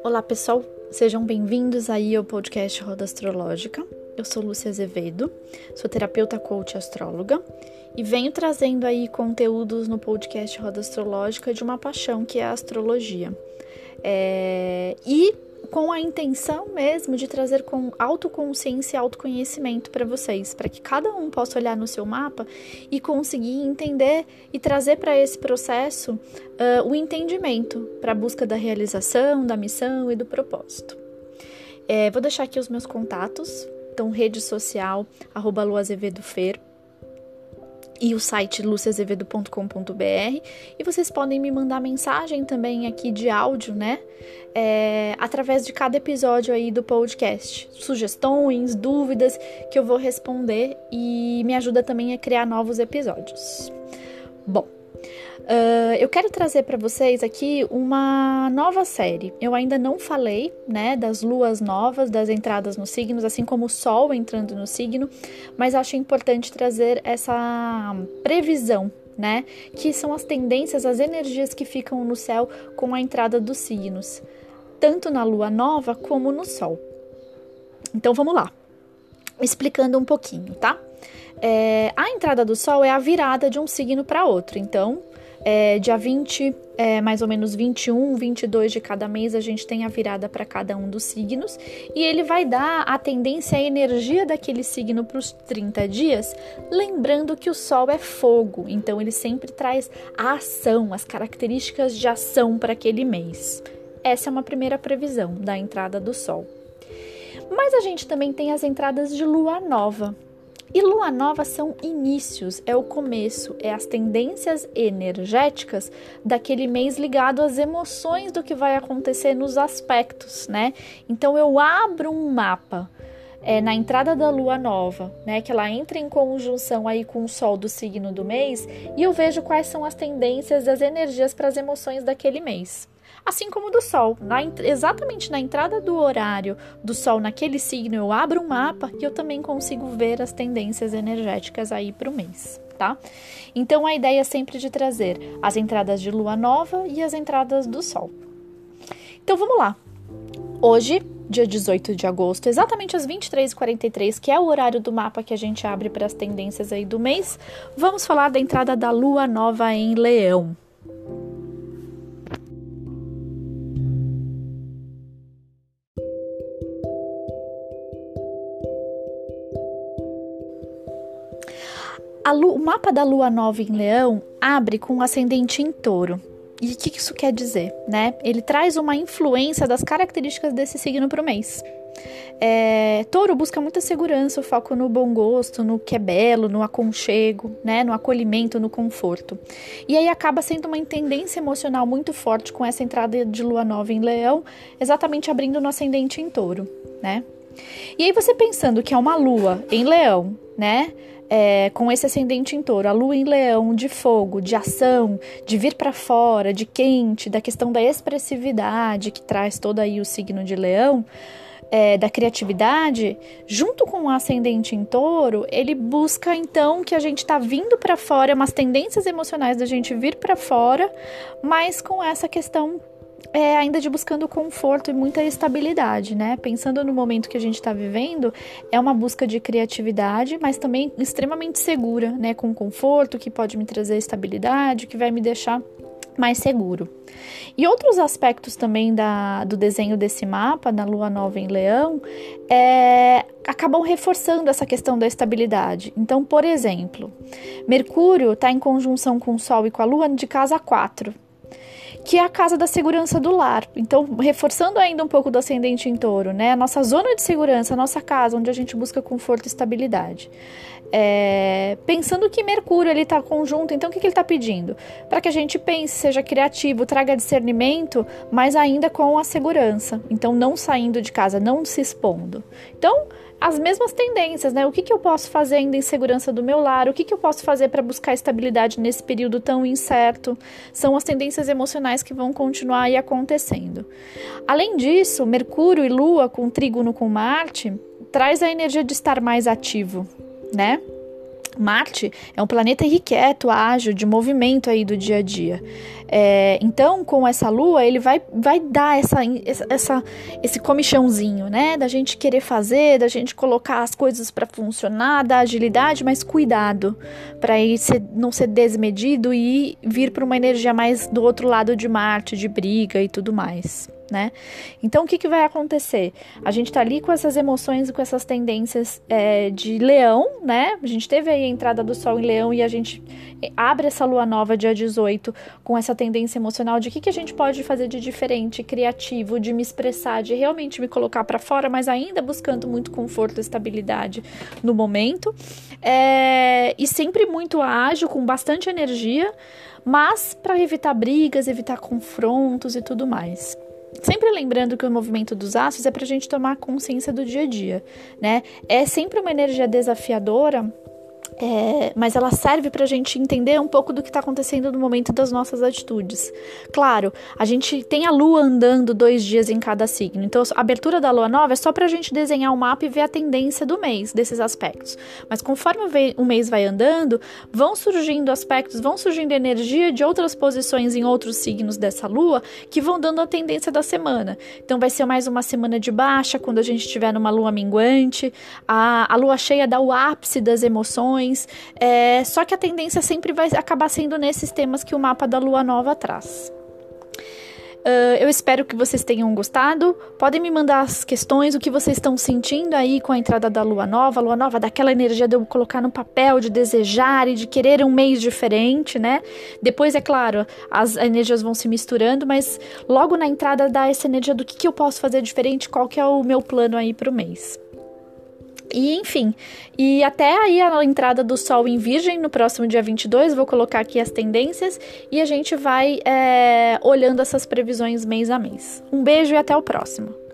Olá pessoal, sejam bem-vindos aí ao podcast Roda Astrológica. Eu sou Lúcia Azevedo, sou terapeuta coach astróloga e venho trazendo aí conteúdos no podcast Roda Astrológica de uma paixão que é a astrologia. E com a intenção mesmo de trazer com autoconsciência e autoconhecimento para vocês, para que cada um possa olhar no seu mapa e conseguir entender e trazer para esse processo o entendimento para a busca da realização, da missão e do propósito. Vou deixar aqui os meus contatos, então rede social, @luazevedofer, e o site luciazevedo.com.br, e vocês podem me mandar mensagem também aqui de áudio, né? Através de cada episódio aí do podcast. Sugestões, dúvidas que eu vou responder e me ajuda também a criar novos episódios. Bom, eu quero trazer para vocês aqui uma nova série. Eu ainda não falei, né, das luas novas, das entradas nos signos, assim como o Sol entrando no signo, mas acho importante trazer essa previsão, né, que são as tendências, as energias que ficam no céu com a entrada dos signos, tanto na lua nova como no Sol. Então vamos lá, explicando um pouquinho, tá? A entrada do Sol é a virada de um signo para outro, então dia 20, mais ou menos 21, 22 de cada mês, a gente tem a virada para cada um dos signos, e ele vai dar a tendência, a energia daquele signo para os 30 dias, lembrando que o Sol é fogo, então ele sempre traz a ação, as características de ação para aquele mês. Essa é uma primeira previsão da entrada do Sol. Mas a gente também tem as entradas de lua nova. E lua nova são inícios, é o começo, é as tendências energéticas daquele mês ligado às emoções do que vai acontecer nos aspectos, né? Então eu abro um mapa na entrada da lua nova, né? Que ela entra em conjunção aí com o Sol do signo do mês, e eu vejo quais são as tendências, as energias para as emoções daquele mês. Assim como do Sol, exatamente na entrada do horário do Sol naquele signo, eu abro um mapa e eu também consigo ver as tendências energéticas aí para o mês, tá? Então a ideia é sempre de trazer as entradas de lua nova e as entradas do Sol. Então vamos lá. Hoje, dia 18 de agosto, exatamente às 23h43, que é o horário do mapa que a gente abre para as tendências aí do mês, vamos falar da entrada da lua nova em Leão. O mapa da lua nova em Leão abre com o ascendente em Touro. E o que isso quer dizer, né? Ele traz uma influência das características desse signo para o mês. Touro busca muita segurança, o foco no bom gosto, no que é belo, no aconchego, né? No acolhimento, no conforto. E aí acaba sendo uma tendência emocional muito forte com essa entrada de lua nova em Leão, exatamente abrindo no ascendente em Touro, né? E aí você pensando que é uma lua em Leão, né? Com esse ascendente em Touro, a lua em Leão, de fogo, de ação, de vir para fora, de quente, da questão da expressividade que traz todo aí o signo de Leão, da criatividade, junto com o ascendente em Touro, ele busca então que a gente tá vindo para fora, umas tendências emocionais da gente vir para fora, mas com essa questão ainda de buscando conforto e muita estabilidade, né? Pensando no momento que a gente está vivendo, é uma busca de criatividade, mas também extremamente segura, né? Com conforto, que pode me trazer estabilidade, que vai me deixar mais seguro. E outros aspectos também do desenho desse mapa, da lua nova em Leão, acabam reforçando essa questão da estabilidade. Então, por exemplo, Mercúrio está em conjunção com o Sol e com a Lua de casa 4, que é a casa da segurança do lar. Então, reforçando ainda um pouco do ascendente em Touro, né? A nossa zona de segurança, a nossa casa, onde a gente busca conforto e estabilidade. Pensando que Mercúrio ele está conjunto, então o que ele está pedindo? Para que a gente pense, seja criativo, traga discernimento, mas ainda com a segurança. Então, não saindo de casa, não se expondo. Então, as mesmas tendências, né? O que eu posso fazer ainda em segurança do meu lar? O que eu posso fazer para buscar estabilidade nesse período tão incerto? São as tendências emocionais que vão continuar aí acontecendo. Além disso, Mercúrio e Lua com trígono com Marte traz a energia de estar mais ativo, né? Marte é um planeta irrequieto, ágil, de movimento aí do dia a dia. Então, com essa lua, ele vai dar esse comichãozinho, né? Da gente querer fazer, da gente colocar as coisas para funcionar, da agilidade, mas cuidado, para não ser desmedido e vir para uma energia mais do outro lado de Marte, de briga e tudo mais. Né? Então, o que vai acontecer? A gente tá ali com essas emoções e com essas tendências de leão, né? A gente teve aí a entrada do Sol em Leão e a gente abre essa lua nova dia 18 com essa tendência emocional de o que a gente pode fazer de diferente, criativo, de me expressar, de realmente me colocar para fora, mas ainda buscando muito conforto e estabilidade no momento. E sempre muito ágil, com bastante energia, mas para evitar brigas, evitar confrontos e tudo mais. Sempre lembrando que o movimento dos astros é para a gente tomar consciência do dia a dia, né? É sempre uma energia desafiadora, mas ela serve para a gente entender um pouco do que está acontecendo no momento das nossas atitudes. Claro, a gente tem a lua andando 2 dias em cada signo, então a abertura da lua nova é só para a gente desenhar o mapa e ver a tendência do mês, desses aspectos. Mas conforme o mês vai andando, vão surgindo aspectos, vão surgindo energia de outras posições em outros signos dessa lua que vão dando a tendência da semana. Então vai ser mais uma semana de baixa, quando a gente estiver numa lua minguante, a lua cheia dá o ápice das emoções. Só que a tendência sempre vai acabar sendo nesses temas que o mapa da lua nova traz. Eu espero que vocês tenham gostado. Podem me mandar as questões, o que vocês estão sentindo aí com a entrada da lua nova. A lua nova dá aquela energia de eu colocar no papel, de desejar e de querer um mês diferente, né? Depois, é claro, as energias vão se misturando, mas logo na entrada dá essa energia do que eu posso fazer diferente, qual que é o meu plano aí para o mês. E enfim, e até aí a entrada do Sol em Virgem no próximo dia 22, vou colocar aqui as tendências e a gente vai olhando essas previsões mês a mês. Um beijo e até o próximo.